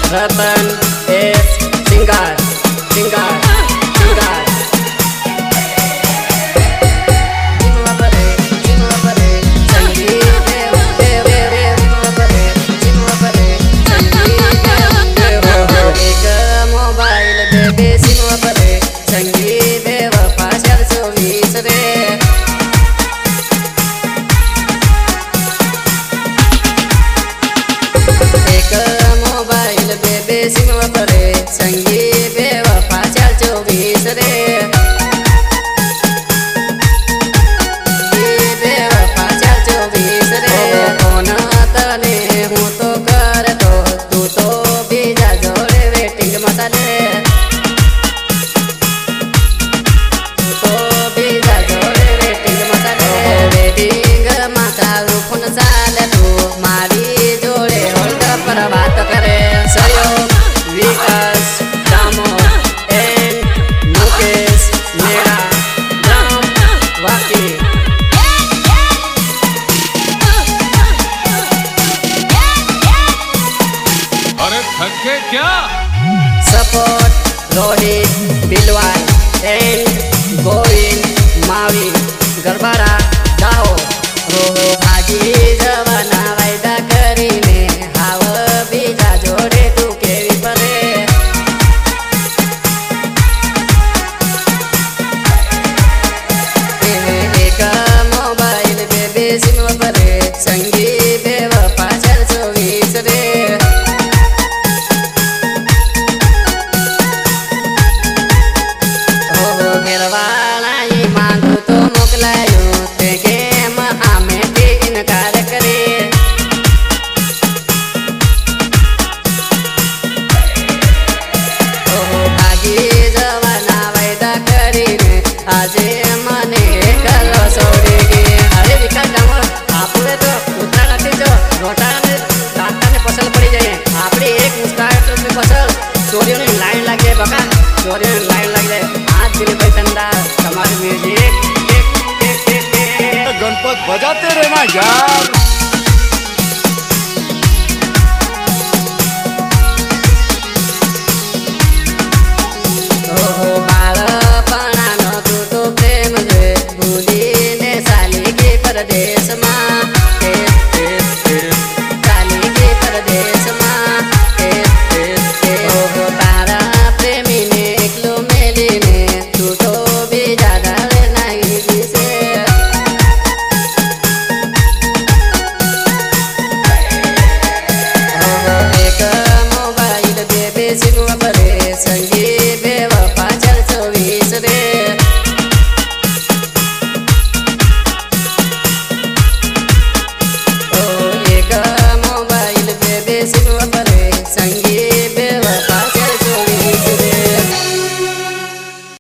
रतन S सिंगार सिंगार सिंगार क्या सपोर्ट रोहित बिलवाल एंड गोविंद मावी गरबारा दाहो रोहो भाजी जवाना वायदा करीने हाव बीजा जोड़े तू केवी परे एक मोबाइल बेबी सिम परे संगी बेवफा 420 रे लाइन लग जाए हाथ दिल पैसंदा समाज म्यूजिक गणपत बजाते रहना यार।